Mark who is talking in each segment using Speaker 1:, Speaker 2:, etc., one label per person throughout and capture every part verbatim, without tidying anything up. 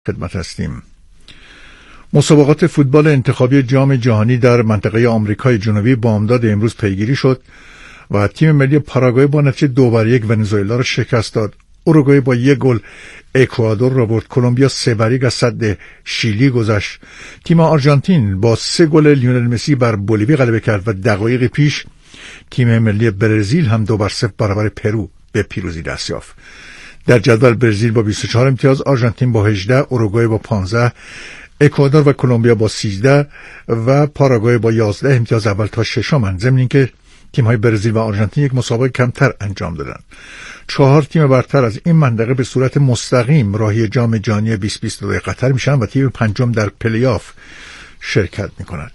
Speaker 1: خدمت هستیم. مسابقات فوتبال انتخابی جام جهانی در منطقه آمریکای جنوبی بامداد امروز پیگیری شد و تیم ملی پاراگوئه با نتیجه دو بر یک ونزوئلا را شکست داد. اوروگوئه با یک گل اکوادور را برد. کلمبیا سه بر یک از سد شیلی گذشت. تیم آرژانتین با سه گل لیونل مسی بر بولیوی غلبه کرد و دقایق پیش تیم ملی برزیل هم دو بر صفر برابر پرو به پیروزی دست یافت. در جدول برزیل با بیست و چهار امتیاز، آرژانتین با هجده، اوروگوئه با پانزده، اکوادور و کلمبیا با سیزده و پاراگوئه با یازده امتیاز اول تا ششمند. ضمن اینکه تیم‌های برزیل و آرژانتین یک مسابقه کمتر انجام دادند. چهار تیم برتر از این منطقه به صورت مستقیم راهی جام جهانی بیست بیست و دو قطر میشن و تیم پنجم در پلی آف شرکت میکند.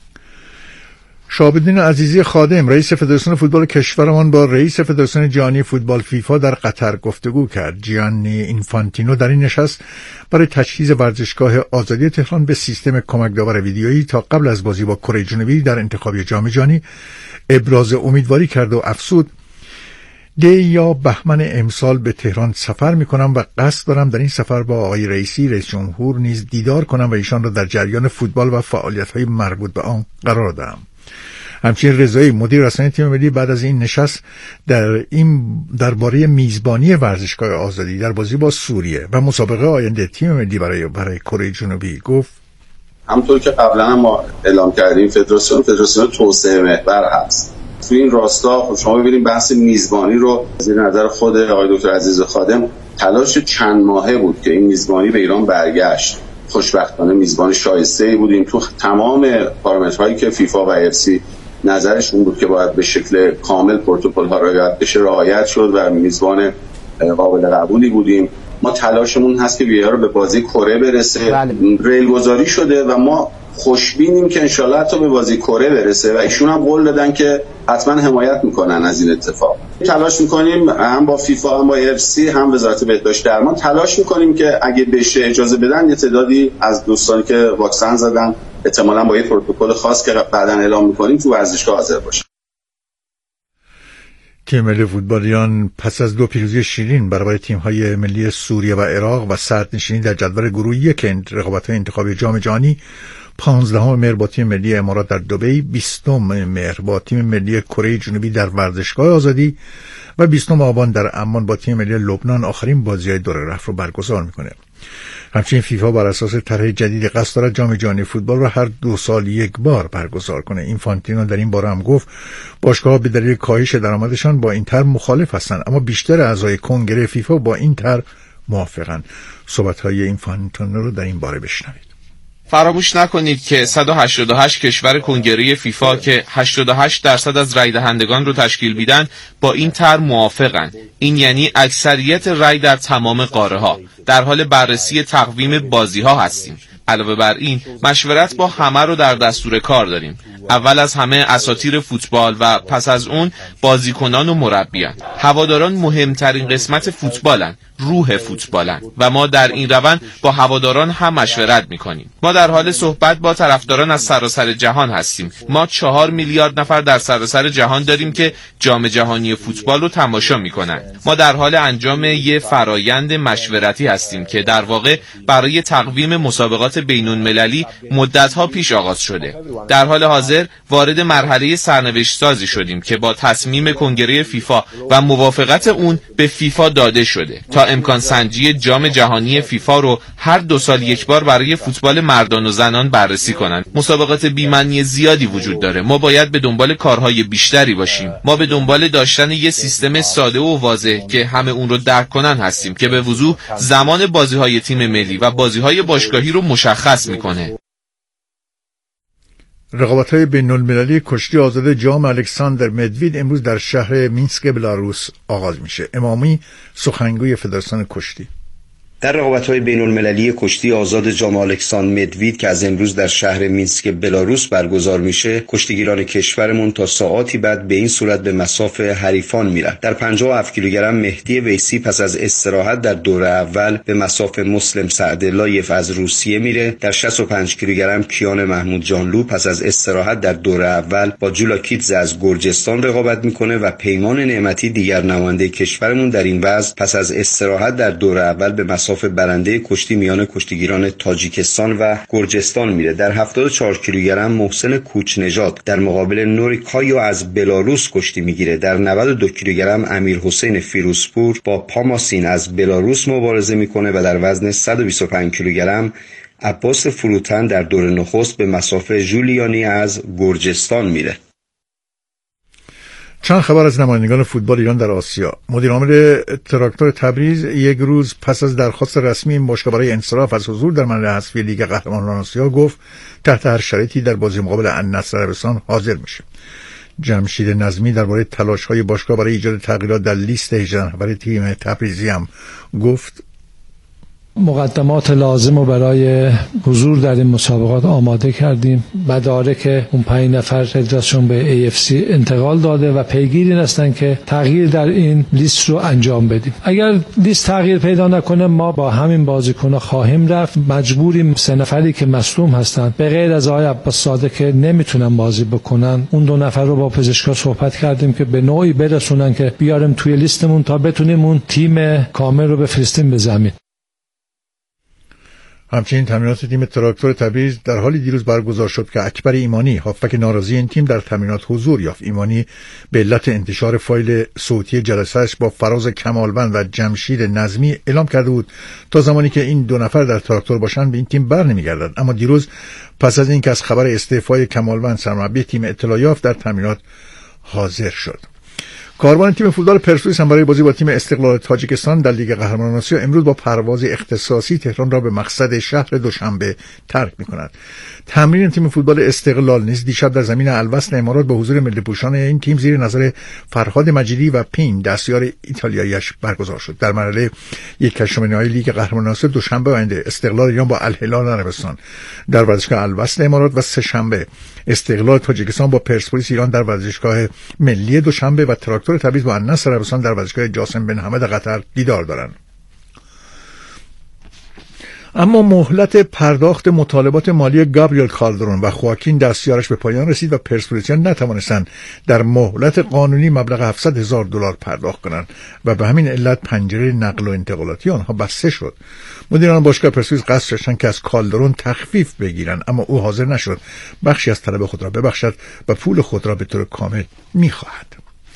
Speaker 1: شهاب‌الدین عزیزی خادم رئیس فدراسیون فوتبال کشورمان با رئیس فدراسیون جهانی فوتبال فیفا در قطر گفتگو کرد. جیانی اینفانتینو در این نشست برای تجهیز ورزشگاه آزادی تهران به سیستم کمک داور ویدیویی تا قبل از بازی با کره جنوبی در انتخابی جام جهانی ابراز امیدواری کرد و افزود: دی یا بهمن امسال به تهران سفر می کنم و قصد دارم در این سفر با آقای رئیسی رئیس جمهور نیز دیدار کنم و ایشان را در جریان فوتبال و فعالیت‌های مربوط به آن قرار دهم. همچنین رضایی مدیر رسانه تیم ملی بعد از این نشست در این درباره میزبانی ورزشگاه آزادی در بازی با سوریه و مسابقه آینده تیم ملی برای برای کره جنوبی گفت:
Speaker 2: همونطور که قبلا هم ما اعلام کردیم فدراسیون فدراسیون توسعه محور هست. تو این راستا شما ببینید بحث میزبانی رو زیر نظر خود آقای دکتر عزیز خادم تلاش چند ماهه بود که این میزبانی به ایران برگشت. خوشبختانه میزبان شایسته‌ای بودیم. تو تمام پارامترهایی که فیفا و اف سی نظرشون بود که باید به شکل کامل پروتکل ها رعایت بشه رعایت شد و میزبان قابل قبولی بودیم. ما تلاشمون هست که وی آر به بازی کره برسه. بله. ریل گذاری شده و ما خوشبینیم که انشالله حتی به بازی کره برسه و ایشون هم قول دادن که حتما حمایت میکنن از این اتفاق. تلاش میکنیم هم با فیفا هم با اف سی هم وزارت بهداشت درمان تلاش میکنیم که اگه بشه اجازه بدن یه تعدادی از دوستانی که واکسن زدن احتمالاً با یه پروتکل خاص که بعداً اعلام میکنیم تو ورزشگاه حاضر باشه.
Speaker 1: تیم ملی فوتبالیان پس از دو پیروزی شیرین برابر تیم‌های ملی سوریه و عراق و صدرنشینی در جدول گروه یک رقابت‌های انتخابی جام جهانی، پانزدهم مهر با تیم ملی امارات در دبی، بیستم مهر با تیم ملی کره جنوبی در ورزشگاه آزادی و بیستم آبان در عمان با تیم ملی لبنان آخرین بازی‌های دور رفت رو برگزار می‌کنه. همچنین فیفا بر اساس طرح جدید قصد دارد جام جهانی فوتبال را هر دو سال یک بار برگزار کنه. اینفانتینو در این باره هم گفت باشگاه‌ها به دلیل کاهش درآمدشان با این طرح مخالف هستند، اما بیشتر اعضای کنگره فیفا با این طرح موافقند. صحبت‌های اینفانتینو رو در این باره بشنوید.
Speaker 3: فراموش نکنید که صد و هشتاد و هشت کشور کنگره فیفا که هشتاد و هشت درصد از رای دهندگان رو تشکیل میدن با این طرح موافقن. این یعنی اکثریت رای در تمام قاره ها. در حال بررسی تقویم بازی ها هستیم. علاوه بر این مشورت با همه رو در دستور کار داریم. اول از همه اساطیر فوتبال و پس از اون بازیکنان و مربیان. هواداران مهمترین قسمت فوتبالن، روح فوتبالن و ما در این روند با هواداران هم مشورت میکنیم. ما در حال صحبت با طرفداران از سراسر جهان هستیم. ما چهار میلیارد نفر در سراسر جهان داریم که جام جهانی فوتبال رو تماشا میکنن. ما در حال انجام یه فرایند مشورتی هستیم که در واقع برای تقویم مسابقات بین‌المللی مدت‌ها پیش آغاز شده. در حال حاضر وارد مرحله سرنوشت سازی شدیم که با تصمیم کنگره فیفا و موافقت اون به فیفا داده شده تا امکان سنجی جام جهانی فیفا رو هر دو سال یک بار برای فوتبال مردان و زنان بررسی کنند. مسابقات بی‌معنی زیادی وجود داره. ما باید به دنبال کارهای بیشتری باشیم. ما به دنبال داشتن یه سیستم ساده و واضح که همه اون رو درک کنن هستیم که به وضوح زمان بازی‌های تیم ملی و بازی‌های باشگاهی رو مشخص می‌کنه.
Speaker 1: رقابت‌های بین‌المللی کشتی آزاد جام الکساندر مدوید امروز در شهر مینسک بلاروس آغاز میشه. امامی سخنگوی فدراسیون کشتی:
Speaker 4: در رقابت‌های بین‌المللی کشتی آزاد جام الکساندر مدوید که از امروز در شهر مینسک بلاروس برگزار میشه، کشتیگیران کشورمون تا ساعاتی بعد به این صورت به مصاف حریفان میرن. در پنجاه و هفت کیلوگرم مهدی ویسی پس از استراحت در دوره اول به مصاف مسلم سعداللایف از روسیه میره. در شصت و پنج کیلوگرم کیان محمود جانلو پس از استراحت در دوره اول با جولا کیتز از گرجستان رقابت میکنه و پیمان نعمتی دیگر نماینده کشورمون در این وزن پس از استراحت در دوره اول به مصاف مساف برنده کشتی میان کشتیگیران تاجیکستان و گرجستان میره. در هفتاد و چهار کیلوگرم محسن کوچنژاد در مقابل نوری کایو از بلاروس کشتی میگیره. در نود و دو کیلوگرم امیر حسین فیروزپور با پاماسین از بلاروس مبارزه میکنه و در وزن صد و بیست و پنج کیلوگرم عباس فروتن در دور نخست به مساف ژولیانی از گرجستان میره.
Speaker 1: چند خبر از نمایندگان فوتبال ایران در آسیا. مدیر عامل تراکتور تبریز یک روز پس از درخواست رسمی این باشگاه برای انصراف از حضور در مرحله حذفی لیگ قهرمانان آسیا گفت تحت هر شرایطی در بازی مقابل النصر عربستان حاضر میشه. جمشید نظمی درباره تلاش‌های باشگاه برای ایجاد تغییرات در لیست هجده نفره تیم تبریزی هم گفت
Speaker 5: مقدمات لازم رو برای حضور در این مسابقات آماده کردیم. مدارک اون پنج نفر فدراسیون به ای اف سی انتقال داده و پیگیری هستن که تغییر در این لیست رو انجام بدیم. اگر لیست تغییر پیدا نکنه ما با همین بازیکن‌ها خواهیم رفت. مجبوریم سه نفری که مصدوم هستن به غیر از آقای عباس صادق که نمیتونن بازی بکنن، اون دو نفر رو با پزشکا صحبت کردیم که به نوعی برسونن که بیاریم توی لیستمون تا بتونیم اون تیم کامل رو بفرستیم به زمین.
Speaker 1: همچنین تمرینات تیم تراکتور تبریز در حالی دیروز برگزار شد که اکبر ایمانی هافبک ناراضی این تیم در تمرینات حضور یافت. ایمانی به علت انتشار فایل صوتی جلسه‌اش با فراز کمالوند و جمشید نظمی اعلام کرده بود تا زمانی که این دو نفر در تراکتور باشند به این تیم بر نمیگردد. اما دیروز پس از اینکه از خبر استعفای کمالوند سرمربی تیم اطلاع یافت در تمرینات حاضر شد. کاروان تیم فوتبال پرسپولیس هم برای بازی با تیم استقلال تاجیکستان در لیگ قهرمانان آسیا امروز با پرواز اختصاصی تهران را به مقصد شهر دوشنبه ترک می‌کند. تمرین تیم فوتبال استقلال نیز دیشب در زمین الوصل امارات با حضور ملی پوشان این تیم زیر نظر فرهاد مجیدی و پین دستیار ایتالیایی‌اش برگزار شد. در مرحله یک هشتم نهایی لیگ قهرمانان آسیا دوشنبه آینده استقلال ایران با الهلال عربستان در ورزشگاه الوصل امارات و سه شنبه استقلال تاجیکستان با پرسپولیس ایران در ورزشگاه ملی دوشنبه و تراکتور تبریز با النصر عربستان در ورزشگاه جاسم بن حمد قطر دیدار دارند. اما مهلت پرداخت مطالبات مالی گابریل کالدرون و خواکین دستیارش به پایان رسید و پرسپولیسیان نتوانستند در مهلت قانونی مبلغ هفتصد هزار دلار پرداخت کنند و به همین علت پنجره نقل و انتقالاتی آنها بسته شد. مدیران باشگاه پرسپولیس قصد داشتند که از کالدرون تخفیف بگیرند، اما او حاضر نشد بخشی از طلب خود را ببخشد و پول خود را به طور کامل می‌خواهد.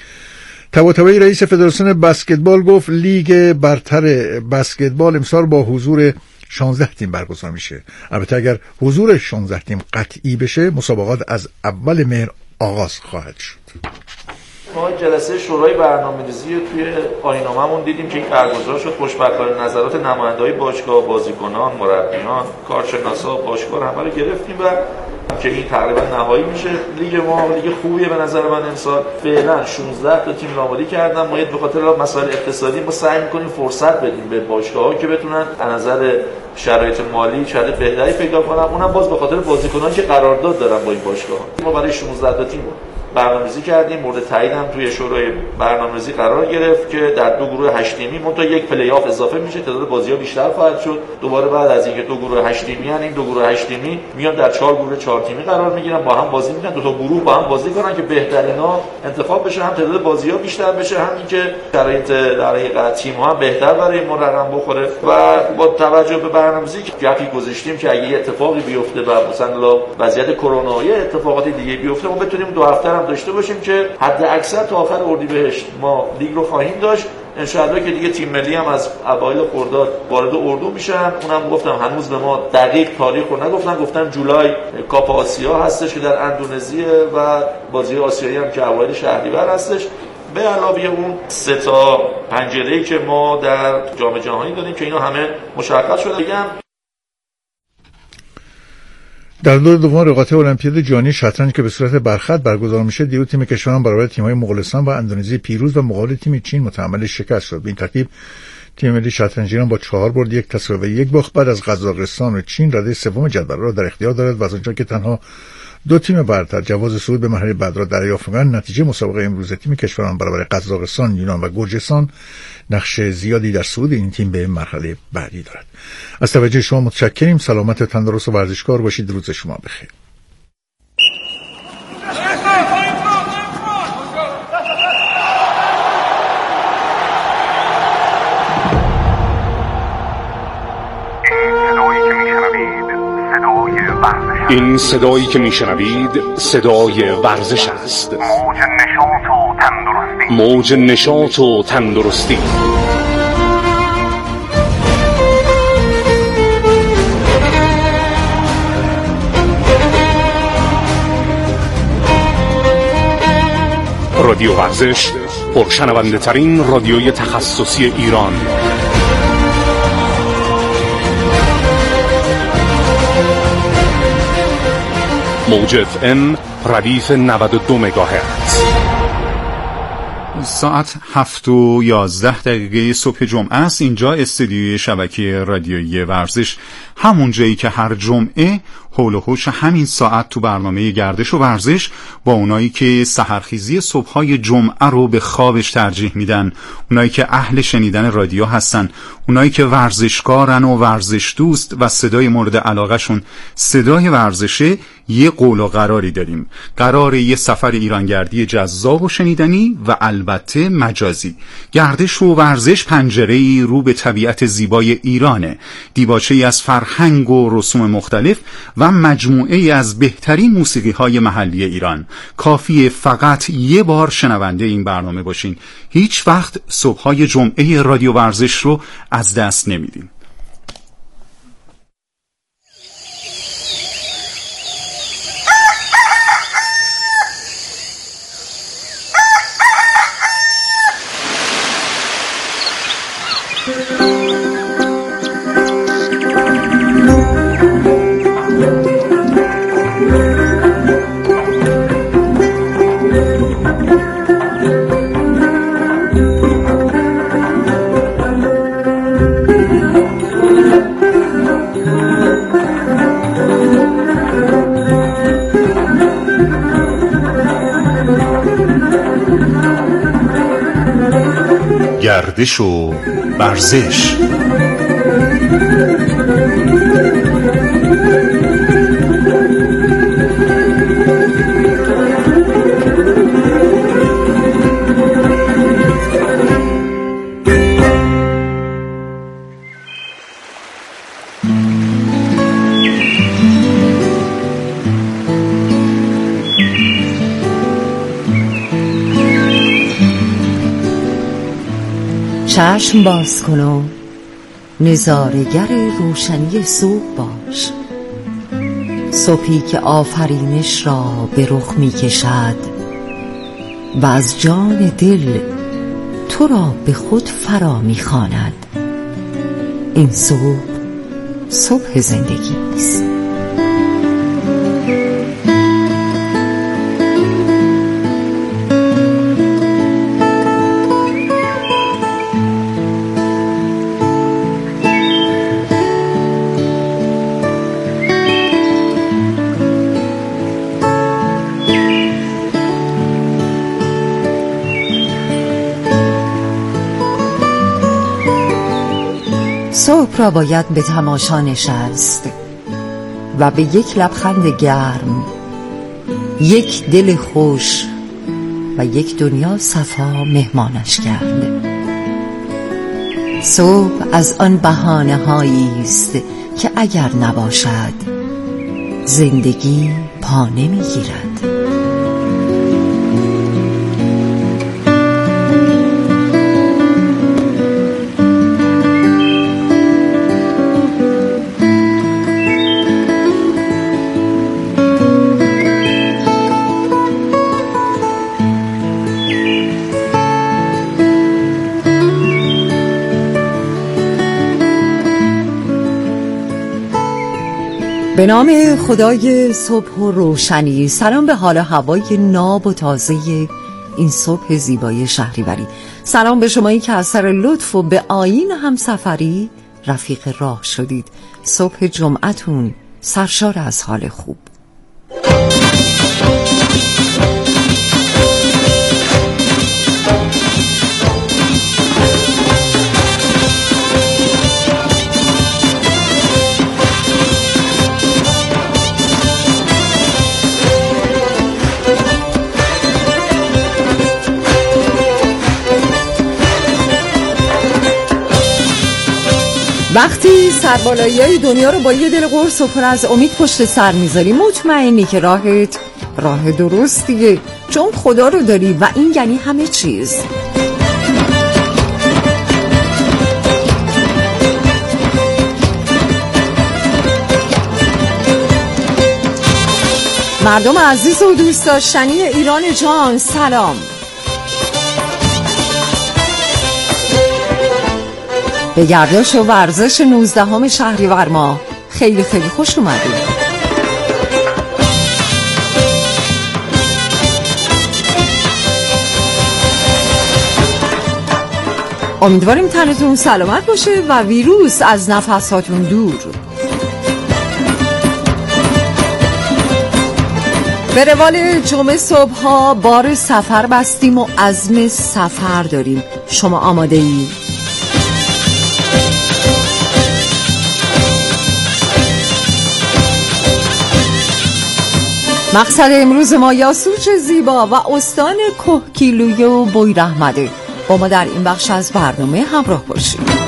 Speaker 1: طباطبایی رئیس فدراسیون بسکتبال گفت لیگ برتر بسکتبال امسال با حضور شانزده تیم برگزار میشه. البته اگر حضور شانزده تیم قطعی بشه مسابقات از اول مهر آغاز خواهد شد.
Speaker 6: ما جلسه شورای برنامه‌ریزی توی آیین‌نامه‌مون دیدیم که برگزار شد. خوشبختانه نظرات نماینده‌های باشگاه، بازیکنان، مربیان، کارشناسا باشگاه همه رو گرفتیم و که این تقریبا نهایی میشه. لیگ ما لیگ خوبیه به نظر من امسال. فعلا شانزده تا تیم آماده کردن. ما به خاطر مسائل اقتصادی ما سعی می‌کنیم فرصت بدیم به باشگاه‌ها که بتونن از نظر شرایط مالی شرایط بهتری پیدا کنن. اونم باز به خاطر بازیکنان که قرارداد دارن با این باشگاه. ما برای شانزده تا تیم برنامه‌ریزی کردیم. مورد تایید هم توی شورای برنامه‌ریزی قرار گرفت که در دو گروه هشت تیمی منتها یک پلی آف اضافه میشه، تعداد بازی‌ها بیشتر خواهد شد. دوباره بعد از اینکه دو گروه هشت تیمی ان این دو گروه هشت تیمی میان در چهار گروه چهار تیمی قرار میگیرن، با هم بازی میکنن، دو تا گروه با هم بازی کنن که بهترینا انتخاب بشه، هم تعداد بازی‌ها بیشتر بشه، همین که شرایط در حقیقت تیم‌ها هم بهتر برای ما رقم بخوره. و با توجه به برنامه‌ریزی که گپی گذاشتیم که اگه اتفاقی بیفته و مثلا وضعیت کرونا یا اتفاقات دیگه بیفته ما بتونیم دو هفته هم داشته باشیم که حد اکثر تا آخر اردیبهشت ما لیگ رو خواهیم داشت. انشاءالله که دیگه تیم ملی هم از اوایل خرداد وارد اردو میشن. اونم گفتم هنوز به ما دقیق تاریخ رو نگفتن، گفتن جولای کاپ آسیا هستش که در اندونزی و بازی آسیایی هم که اوایل شهریور هستش. به علاوه اون سه تا پنجره‌ای که ما در جام جهانی داریم که اینا همه مشخص شده. بگم
Speaker 1: در دور دوم رقابت المپیاد جهانی شطرنج که به صورت برخط برگزار میشه دیروز تیم کشورمان برابر تیم‌های مغولستان و اندونزی پیروز و مقابل تیم چین متحمل شکست شد. به این ترتیب تیم ملی شطرنج ایران با چهار برد یک تساوی و یک باخت بعد از قزاقستان و چین رده سوم جدول را در اختیار دارد و از آنجا که تنها دو تیم برتر جواز صعود به مرحله بعد را دریافت کردند، نتیجه مسابقه امروز تیم کشورمان برابر قزاقستان، یونان و گرجستان نقش زیادی در صعود این تیم به مرحله بعدی دارد. از توجه شما متشکریم. سلامت و تندرست و ورزشکار باشید. روز شما بخیر.
Speaker 7: این صدایی که میشنوید صدای ورزش است. موج نشاط و تندرستی. رادیو ورزش، پرشنونده ترین رادیوی تخصصی ایران. موج اف ام ردیف نود و دو مگاهرتز.
Speaker 8: ساعت هفت و یازده دقیقه صبح جمعه است. اینجا استودیوی شبکه رادیویی ورزش، همون جایی که هر جمعه حول و حوش همین ساعت تو برنامه گردش و ورزش با اونایی که سحرخیزی صبح‌های جمعه رو به خوابش ترجیح میدن، اونایی که اهل شنیدن رادیو هستن، اونایی که ورزشکارن و ورزش دوست و صدای مورد علاقهشون صدای ورزشه، یه قول و قراری داریم. قرار یه سفر ایرانگردی جذاب و شنیدنی و البته مجازی. گردش و ورزش پنجره‌ای رو به طبیعت زیبای ایرانه، دیباچه‌ای از فرهنگ و رسوم مختلف و مجموعه‌ای از بهترین موسیقی‌های محلی ایران. کافیه فقط یه بار شنونده این برنامه باشین، هیچ وقت صبح‌های جمعه رادیو ورزش رو از دست نمیدین. گردش و ورزش.
Speaker 9: چشم باز کن و نظاره‌گر روشنی صبح باش. صبحی که آفرینش را به رخ می کشد و از جان دل تو را به خود فرا می خواند. این صبح صبح زندگی است. صبح را باید به تماشا نشست و به یک لبخند گرم، یک دل خوش و یک دنیا صفا مهمانش کرد. صبح از آن بهانه هایی است که اگر نباشد زندگی پا نمیگیرد. به نام خدای صبح و روشنی. سلام به حال هوای ناب و تازه این صبح زیبای شهریوری. سلام به شمایی که از سر لطف و به آیین همسفری رفیق راه شدید. صبح جمعتون سرشار از حال خوب. وقتی سربالایی دنیا رو با یه دل قرص و پر از امید پشت سر میذاری، مطمئنی که راهت راه درستیه، چون خدا رو داری و این یعنی همه چیز. مردم عزیز و دوست داشتنی ایران جان، سلام. به گردش و ورزش نوزدهم شهریور ماه خیلی خیلی خوش اومدید. امیدواریم تنتون سلامت باشه و ویروس از نفساتون دور. به روال جمعه صبح ها بار سفر بستیم و عزم سفر داریم. شما آماده ای؟ مقصد امروز ما یاسوج زیبا و استان کهگیلویه و بویراحمده. با ما در این بخش از برنامه همراه باشید.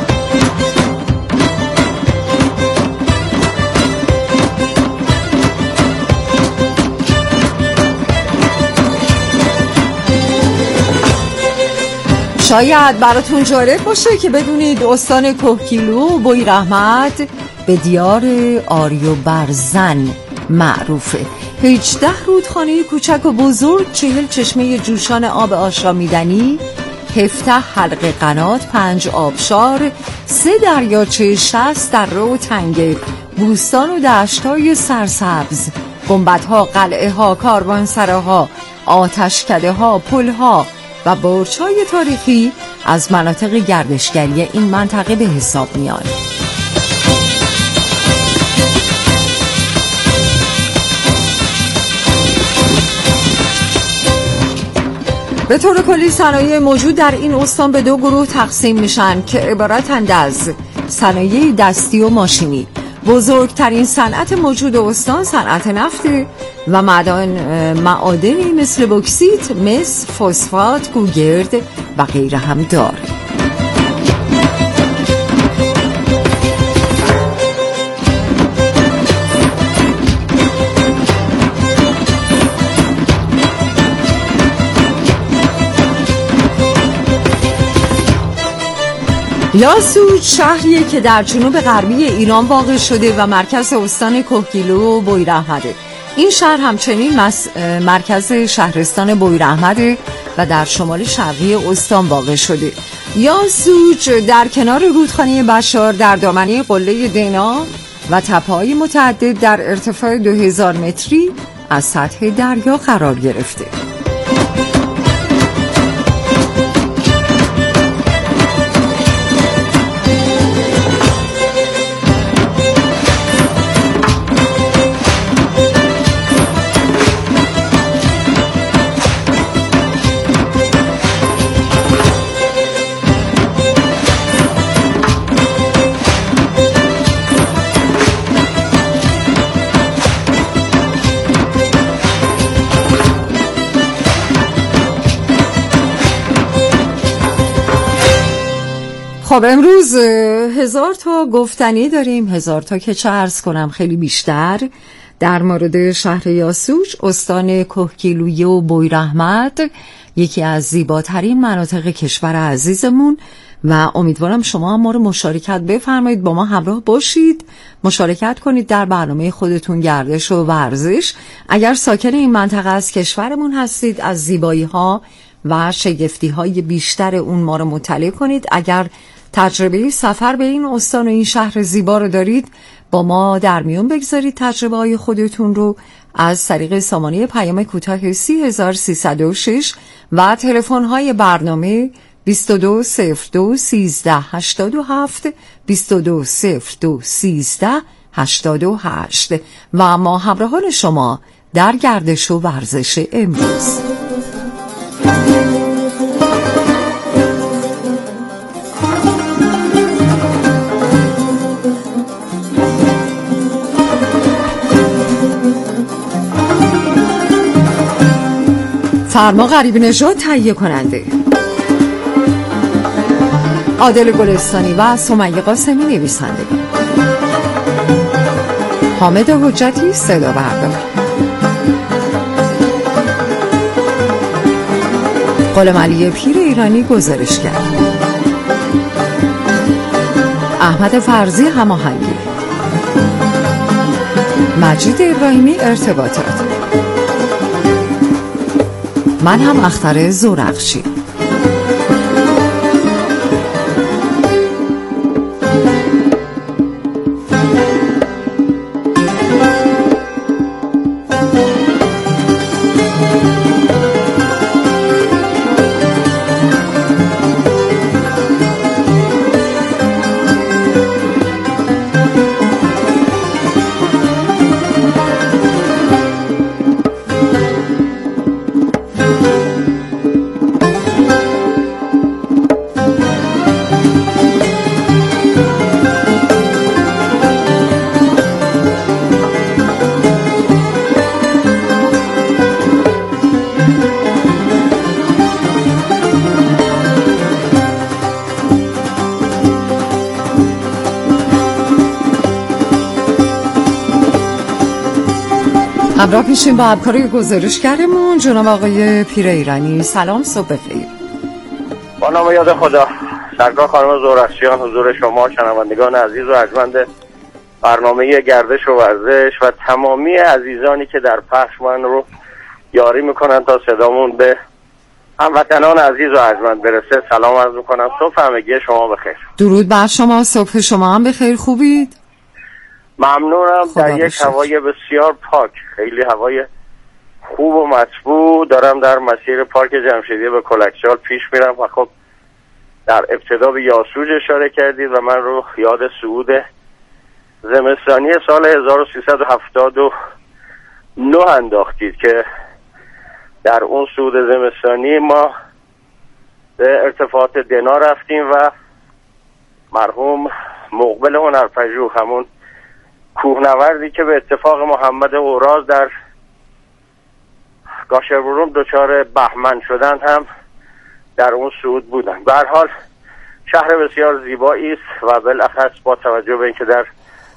Speaker 9: شاید براتون جالب باشه که بدونید استان کهگیلو و بویراحمد به دیار آری و برزن معروفه. هجده رودخانه کوچک و بزرگ، چهل چشمه جوشان آب آشامیدنی، هفده حلقه قنات، پنج آبشار، سه دریاچه، شصت دره و تنگه، بوستان و دشت‌های سرسبز، گنبدها، قلعه‌ها، کاروانسراها، آتشکده‌ها، پل‌ها و برج‌های تاریخی از مناطق گردشگری این منطقه به حساب میان. به طور کلی صنایع موجود در این استان به دو گروه تقسیم میشن که عبارتند از صنایع دستی و ماشینی. بزرگترین صنعت موجود استان صنعت نفت و معدن معادنی مثل بوکسیت، مس، فسفات، گوگرد و غیره هم داره. یاسوج شهریه که در جنوب غربی ایران واقع شده و مرکز استان کهگیلو و بویراحمده. این شهر همچنین مرکز شهرستان بویراحمده و در شمال شرقی استان واقع شده. یاسوج در کنار رودخانه بشار در دامنه قله دینا و تپه‌های متعدد در ارتفاع دو هزار متری از سطح دریا قرار گرفته. خب امروز هزار تا گفتنی داریم، هزار تا که چه عرض کنم خیلی بیشتر در مورد شهر یاسوج، استان کهگیلویه و بویراحمد، یکی از زیباترین مناطق کشور عزیزمون و امیدوارم شما هم ما رو مشارکت بفرمایید، با ما همراه باشید، مشارکت کنید در برنامه خودتون گردش و ورزش. اگر ساکن این منطقه از کشورمون هستید، از زیبایی ها و شگفتی های بیشتر اون ما رو مطلع کنید. اگر تجربه سفر به این استان و این شهر زیبا رو دارید، با ما در میون بگذارید تجربه های خودتون رو از طریق سامانه پیام کوتاه سی هزار سیصد و شش و تلفن های برنامه بیست و دو صفر دو سیزده هشتاد و هفت بیست و دو صفر دو سیزده هشتاد و هشت و ما همراهان شما در گردش و ورزش امروز. فرما غریب نژاد تهیه کننده. عادل گلستانی و سمیه قاسمی نویسندگان، حامد حجتی صدا بردار، غلام علی پیر ایرانی گزارشگر، احمد فرزی هماهنگی، مجید ابراهیمی ارتباطات، من هم اختر زورخشی. همراه میشیم با همکار گزارشگرمون جناب آقای پیر ایرانی. سلام، صبح بخیر.
Speaker 10: با نام یاد خدا. سرکار خانم زورخشیان، حضور شما شنوندگان عزیز و ارجمند برنامه گردش و ورزش و تمامی عزیزانی که در پخش من رو یاری میکنن تا صدامون به هموطنان عزیز و ارجمند برسه، سلام عرض میکنم. صبح همگی شما بخیر.
Speaker 9: درود بر شما، صبح شما هم بخیر. خوبید؟
Speaker 10: ممنونم. در یک هوای بسیار پاک، خیلی هوای خوب و مطبوع دارم در مسیر پارک جمشیدی به کلکچال پیش میرم و خب در ابتدا به یاسوج اشاره کردید و من رو یاد صعود زمستانی سال هزار و سیصد و هفتاد و نه انداختید که در اون صعود زمستانی ما به ارتفاعات دنا رفتیم و مرحوم مقبل هنرپژوه، همون کوهنوردی که به اتفاق محمد اوراز در گاشربروم دچار بهمن شدن، هم در اون صعود بودن. به هر حال شهر بسیار زیبایی است و بالاخص با توجه به اینکه در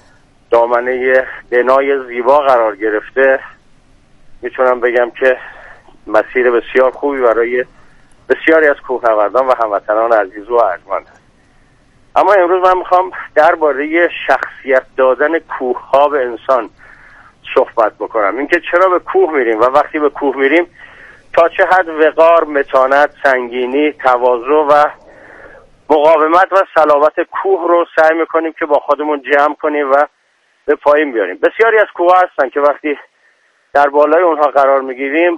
Speaker 10: دامنه دنای زیبا قرار گرفته میتونم بگم که مسیر بسیار خوبی برای بسیاری از کوهنوردان و هموطنان عزیز و ارجمند است. اما امروز من میخوام درباره شخصیت دادن کوه ها به انسان صحبت بکنم. اینکه چرا به کوه میریم و وقتی به کوه میریم تا چه حد وقار، متانت، سنگینی، تواضع و مقاومت و صلابت کوه رو سعی میکنیم که با خودمون جمع کنیم و به پایین بیاریم. بسیاری از کوه هستن که وقتی در بالای اونها قرار میگیریم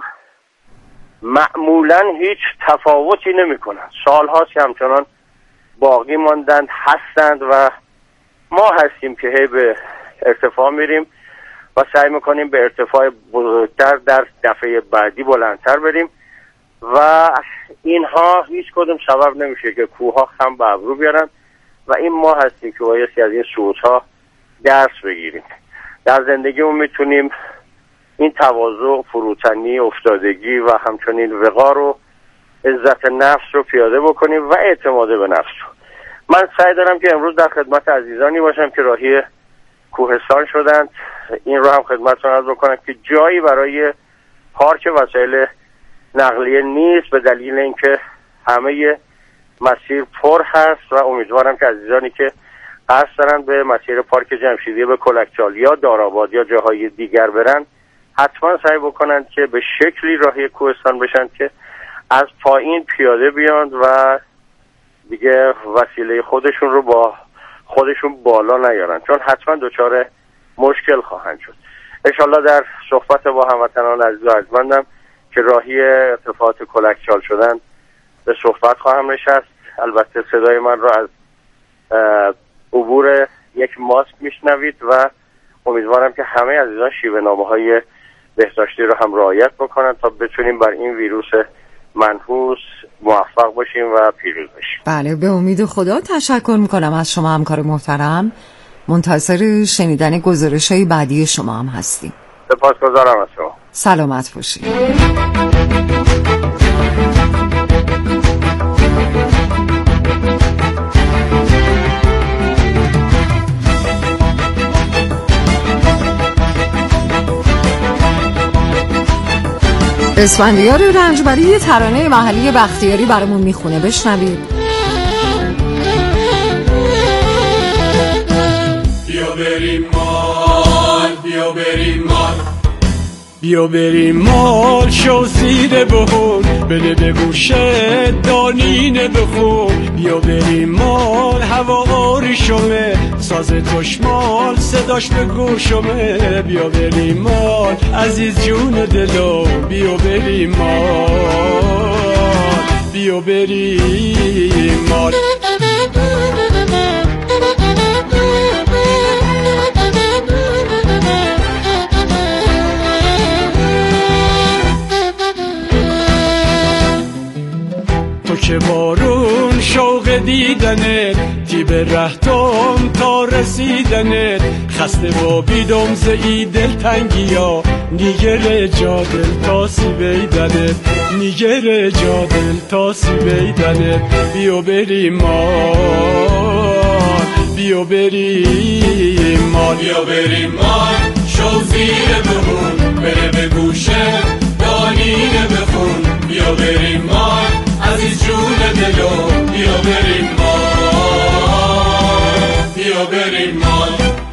Speaker 10: معمولا هیچ تفاوتی نمیکنن، سالهاست که همچنان باقی ماندند، هستند و ما هستیم که هی به ارتفاع میریم و سعی میکنیم به ارتفاع بزرگتر در دفعه بعدی بلندتر بریم و اینها هیچ کدوم سبب نمیشه که کوهها خم به ابرو بیارن و این ما هستیم که بایستی از این صعودها درس بگیریم. در زندگیمون میتونیم این تواضع، فروتنی، افتادگی و همچنین وقار و عزت نفس رو پیاده بکنیم و اعتماد به نفس رو. من سعی دارم که امروز در خدمت عزیزانی باشم که راهی کوهستان شدند. این رو هم خدمتتون عرض بکنم که جایی برای پارک وسایل نقلیه نیست به دلیل اینکه همه مسیر پر هست و امیدوارم که عزیزانی که قصد دارن به مسیر پارک جمشیدی به کلکچال یا دارآباد یا جاهای دیگر برن حتما سعی بکنن که به شکلی راهی کوهستان بشن که از پایین پیاده بیاند و دیگه وسیله خودشون رو با خودشون بالا نیارن، چون حتما دچار مشکل خواهند شد. انشالله در صحبت با هموطنان عزیز و ارجمندم که راهی ارتفاعات کلکچال شدن به صحبت خواهم نشست. البته صدای من رو از عبور یک ماسک میشنوید و امیدوارم که همه عزیزان شیوه نامه های بهداشتی رو هم رعایت بکنن تا بتونیم بر این ویروس منحوس موفق باشیم و پیروز بشیم.
Speaker 9: بله، به امید خدا. تشکر میکنم از شما همکار محترم. منتظر شنیدن گزارش‌های بعدی شما هم هستیم.
Speaker 10: سپاسگزارم از شما.
Speaker 9: سلامت باشید. اسفندیار رنجبری یه ترانه محلی بختیاری برامون میخونه، بشنوید.
Speaker 11: بیا بریم مال، بیا بریم مال، بیا بریم مال، شو زیر بهون بده به گوشه دانینه بخون. بیا بریم مال، هوا آریشمه، ساز تشمال صداش به گوشمه. بیا بریم مال، عزیز جون دلو، بیا بریم مال، بیا بریم مال. که بارون شوق دیدنت، تیب رهتم تا رسیدنت، خسته و بیدم زی دلتنگی ها، نیگر جا دل تا سی بیدنت، نیگر جا دل تا سی بیدنت. بیا بریم مال، بیا بریم مال، بیا بریم مال، شو زیر بهون بره به گوشه دانینه بخون. بیا بریم مال، عزیز جون دلو، بیا بریم مال، بیا بریم مال.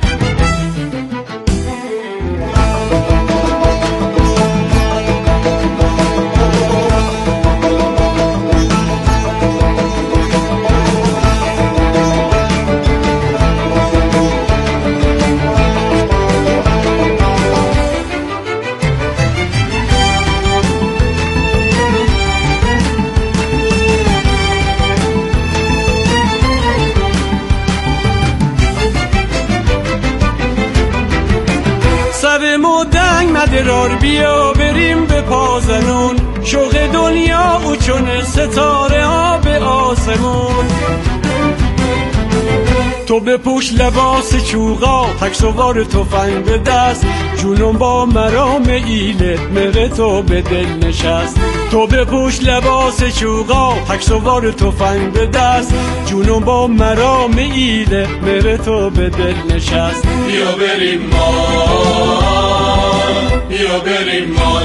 Speaker 11: درار بیا بریم به پازنون، شوق دنیا او چون ستاره ها به آسمون. تو بپوش لباس چوغا، تک سوار تفنگ به دست، جونم با مرام ایلت مره تو به دل نشست. تو بپوش لباس چوغا، تک سوار تفنگ به دست، جونم با مرام ایلت مره تو به دل نشست. بیا بریم مال، بیا بریم مال.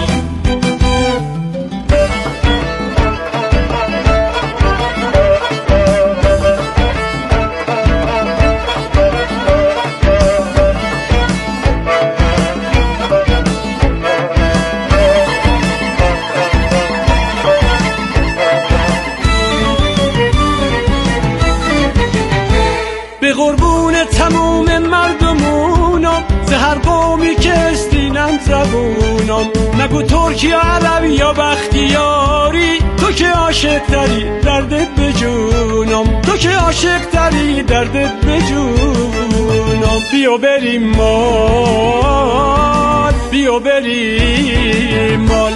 Speaker 11: به قربون تموم مردمونم، زهر قومی که استینن زبونم، نگو ترکی یا عربی یا بختیاری، تو که عاشق تری دردت به جونم، تو که عاشق تری دردت به جونم. بیا بریم مال، بیا بریم مال.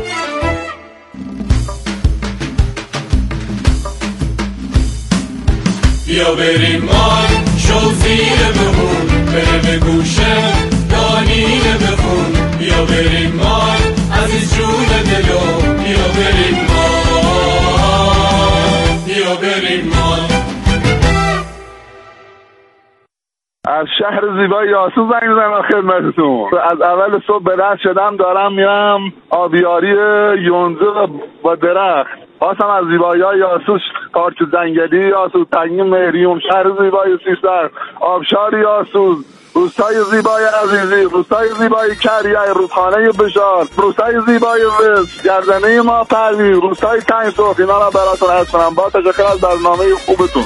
Speaker 11: بیا بریم مال، شو زیر بهون بره به گوشه دانینه بخون. بیا بریم مال، عزیز جون دلو، بیا بریم مال، بیا بریم مال.
Speaker 12: از شهر زیبای یاسو زنگ میزنم خدمتتون. از اول صبح به رشت شدم، دارم میرم آبیاری یونزه و درخت. خواستم از زیبایی‌های یاسوس، کارچ زنگلی یاسوس، تنگی مهریون، شهر زیبای سیستر، آبشار یاسوس، روستای زیبای عزیزی، روستای زیبای کریه، رودخانه بشار، روستای زیبای وز، گردنه ما پروین، روستای تنگ سرخ. اینا را براتون عرض کنم. با تشکر از برنامه خوبتون.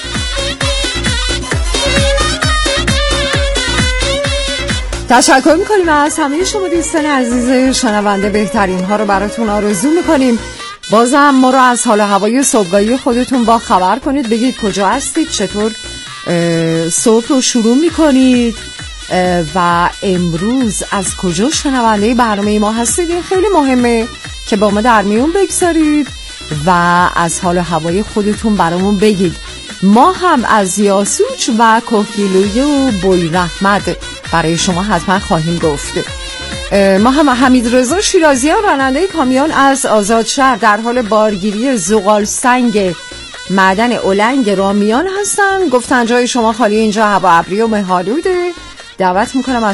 Speaker 9: تشکر میکنیم از همه شما دوستان عزیز شنونده. بهترین ها رو براتون آرزو میکنیم. بازم ما رو از حال هوای صبحگاهی خودتون با خبر کنید، بگید کجا هستید، چطور صبح رو شروع میکنید و امروز از کجا شنونده برنامه ما هستید. این خیلی مهمه که با ما در میون بگذارید و از حال هوای خودتون برامون بگید. ما هم از یاسوج و کوهگیلوی و بویراحمد برای شما حتما خواهیم گفت. ما هم حمید رضا شیرازیان راننده کامیون از آزادشهر در حال بارگیری زغال سنگ معدن اولنگ رامیان هستن. گفتن جای شما خالی، اینجا هوا ابری و مه‌آلوده. دعوت میکنم از